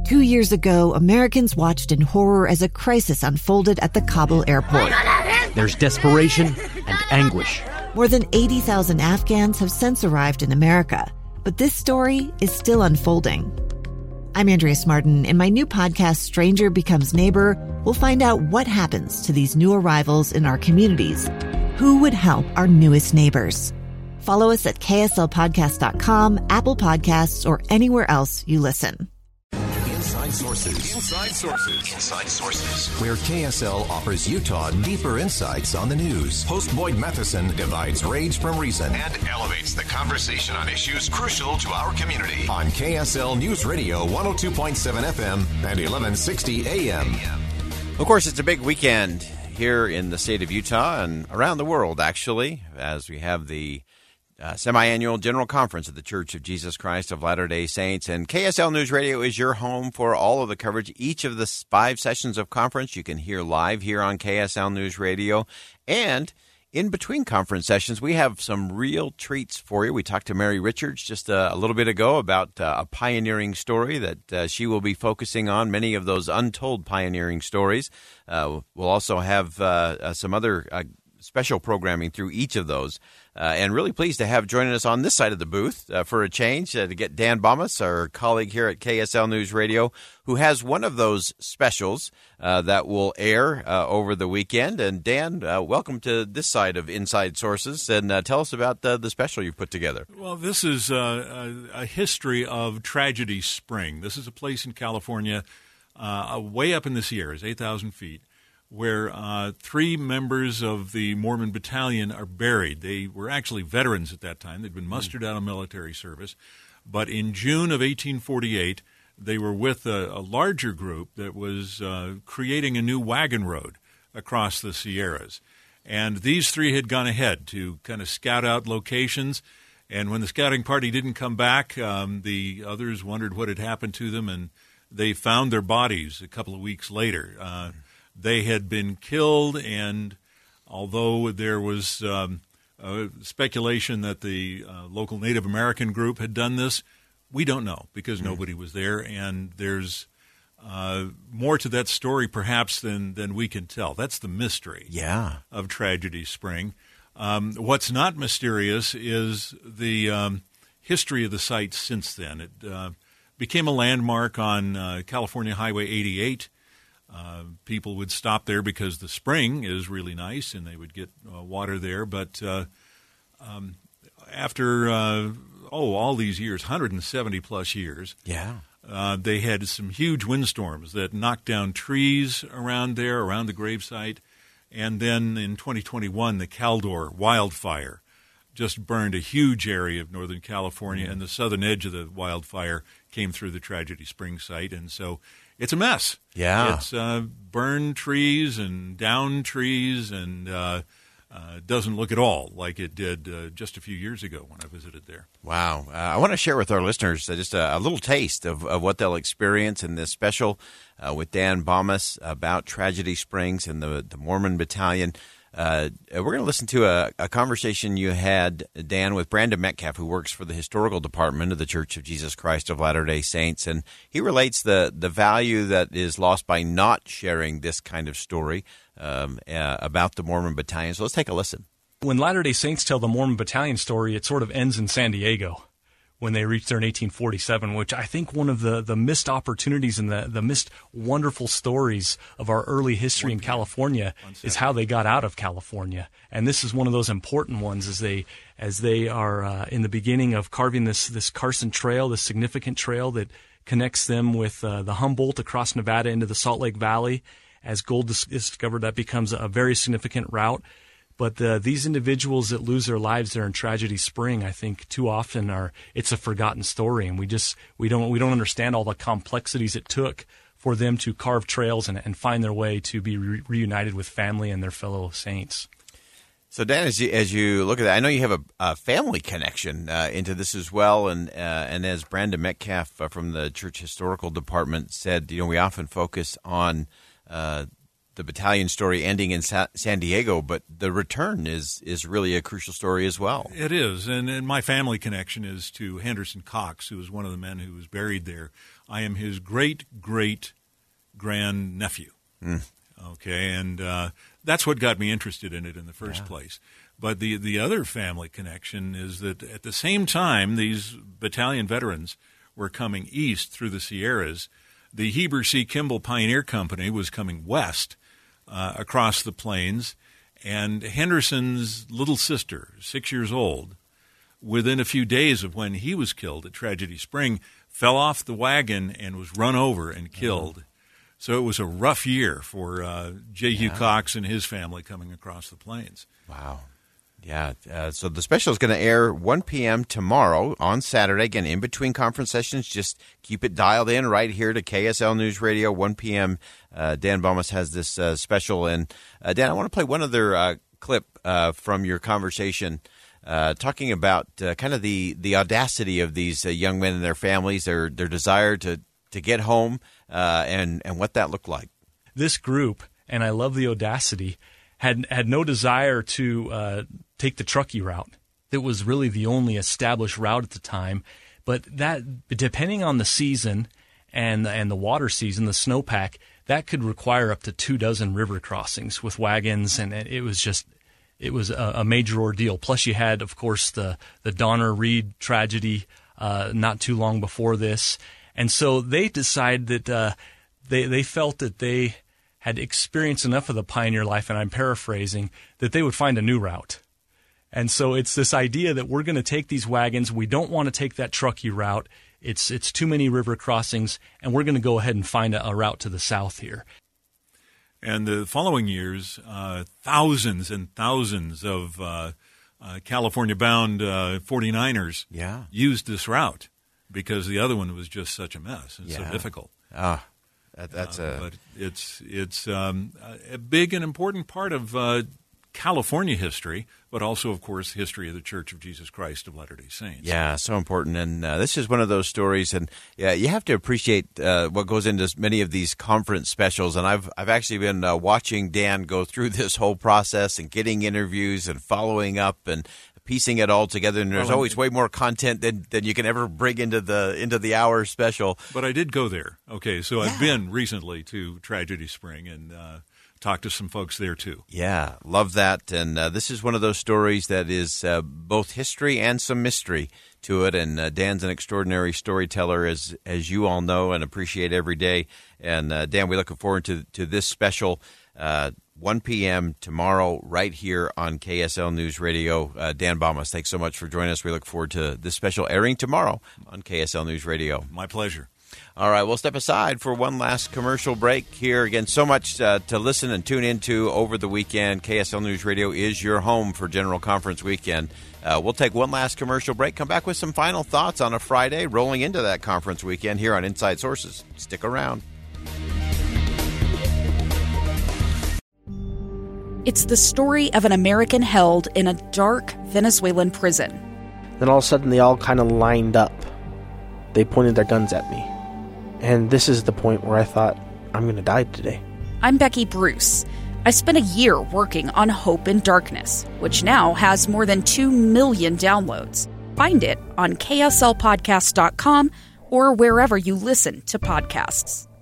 2 years ago, Americans watched in horror as a crisis unfolded at the Kabul airport. There's desperation and anguish. More than 80,000 Afghans have since arrived in America, but this story is still unfolding. I'm Andrea Martin. In my new podcast, Stranger Becomes Neighbor, we'll find out what happens to these new arrivals in our communities. Who would help our newest neighbors? Follow us at kslpodcast.com, Apple Podcasts, or anywhere else you listen. Inside Sources, where KSL offers Utah deeper insights on the news. Host Boyd Matheson divides rage from reason and elevates the conversation on issues crucial to our community. On KSL News Radio 102.7 FM and 1160 AM. Of course, it's a big weekend here in the state of Utah and around the world, actually, as we have the semi-annual General Conference of the Church of Jesus Christ of Latter-day Saints. And KSL News Radio is your home for all of the coverage. Each of the 5 sessions of conference you can hear live here on KSL News Radio. And in between conference sessions, we have some real treats for you. We talked to Mary Richards just a little bit ago about a pioneering story that she will be focusing on, many of those untold pioneering stories. We'll also have some other special programming through each of those. And really pleased to have joining us on this side of the booth for a change to get Dan Bomas, our colleague here at KSL News Radio, who has one of those specials that will air over the weekend. And Dan, welcome to this side of Inside Sources, and tell us about the special you've put together. Well, this is a history of Tragedy Spring. This is a place in California way up in the Sierras, 8,000 feet, where 3 members of the Mormon Battalion are buried. They were actually veterans at that time. They'd been mustered out of military service. But in June of 1848, they were with a larger group that was creating a new wagon road across the Sierras. And these 3 had gone ahead to kind of scout out locations. And when the scouting party didn't come back, the others wondered what had happened to them, and they found their bodies a couple of weeks later. They had been killed, and although there was speculation that the local Native American group had done this, we don't know because nobody was there, and there's more to that story perhaps than we can tell. That's the mystery of Tragedy Spring. What's not mysterious is the history of the site since then. It became a landmark on California Highway 88. People would stop there because the spring is really nice and they would get water there. But after, all these years, 170 plus years, they had some huge windstorms that knocked down trees around there, around the gravesite. And then in 2021, the Caldor wildfire just burned a huge area of Northern California, and the southern edge of the wildfire came through the Tragedy Spring site. And so it's a mess. Yeah. It's burned trees and downed trees, and doesn't look at all like it did just a few years ago when I visited there. Wow. I want to share with our listeners just a little taste of what they'll experience in this special with Dan Bomas about Tragedy Springs and the Mormon Battalion. We're going to listen to a conversation you had, Dan, with Brandon Metcalf, who works for the Historical Department of the Church of Jesus Christ of Latter-day Saints. And he relates the value that is lost by not sharing this kind of story about the Mormon Battalion. So let's take a listen. When Latter-day Saints tell the Mormon Battalion story, it sort of ends in San Diego when they reached there in 1847, which I think one of the missed opportunities and the missed wonderful stories of our early history in California is how they got out of California. And this is one of those important ones as they are in the beginning of carving this Carson Trail, this significant trail that connects them with the Humboldt across Nevada into the Salt Lake Valley. As gold is discovered, that becomes a very significant route. But these individuals that lose their lives there in Tragedy Spring, I think too often it's a forgotten story, and we don't understand all the complexities it took for them to carve trails and find their way to be reunited with family and their fellow saints. So, Dan, as you look at that, I know you have a family connection into this as well, and as Brandon Metcalf from the Church Historical Department said, we often focus on the battalion story ending in San Diego, but the return is really a crucial story as well. It is, and my family connection is to Henderson Cox, who was one of the men who was buried there. I am his great-great-grandnephew. Okay, and that's what got me interested in it in the first place. But the other family connection is that at the same time these battalion veterans were coming east through the Sierras, the Heber C. Kimball Pioneer Company was coming west across the plains, and Henderson's little sister, 6 years old, within a few days of when he was killed at Tragedy Spring, fell off the wagon and was run over and killed. So it was a rough year for Jehu Cox and his family coming across the plains. Wow. Yeah, so the special is going to air 1 p.m. tomorrow on Saturday. Again, in between conference sessions, just keep it dialed in right here to KSL News Radio, 1 p.m. Dan Bammes has this special. And, Dan, I want to play one other clip from your conversation talking about kind of the audacity of these young men and their families, their desire to get home and what that looked like. This group, and I love the audacity, had no desire to take the Truckee route. That was really the only established route at the time. But that, depending on the season and the water season, the snowpack, that could require up to 24 river crossings with wagons, and it was a major ordeal. Plus, you had, of course, the Donner Reed tragedy not too long before this, and so they decided that they felt that they had experienced enough of the pioneer life, and I'm paraphrasing, that they would find a new route. And so it's this idea that we're going to take these wagons. We don't want to take that Truckee route. It's too many river crossings, and we're going to go ahead and find a route to the south here. And the following years, thousands and thousands of California-bound 49ers used this route because the other one was just such a mess and so difficult. But it's a big and important part of California history, but also, of course, history of the Church of Jesus Christ of Latter-day Saints. Yeah, so important. And this is one of those stories. And you have to appreciate what goes into many of these conference specials. And I've actually been watching Dan go through this whole process and getting interviews and following up and piecing it all together. And there's always way more content than you can ever bring into the hour special. But I did go there. Okay, so I've been recently to Tragedy Spring and talked to some folks there too. Yeah, love that. And this is one of those stories that is both history and some mystery to it. And Dan's an extraordinary storyteller, as you all know and appreciate every day. And Dan, we're looking forward to this special 1 p.m. tomorrow right here on KSL News Radio. Dan Bammes, thanks so much for joining us. We look forward to this special airing tomorrow on KSL News Radio. My pleasure. All right, we'll step aside for one last commercial break here. Again, so much to listen and tune into over the weekend. KSL News Radio is your home for General Conference Weekend. We'll take one last commercial break, come back with some final thoughts on a Friday rolling into that conference weekend here on Inside Sources. Stick around. It's the story of an American held in a dark Venezuelan prison. Then all of a sudden they all kind of lined up. They pointed their guns at me. And this is the point where I thought, I'm going to die today. I'm Becky Bruce. I spent a year working on Hope in Darkness, which now has more than 2 million downloads. Find it on kslpodcast.com or wherever you listen to podcasts.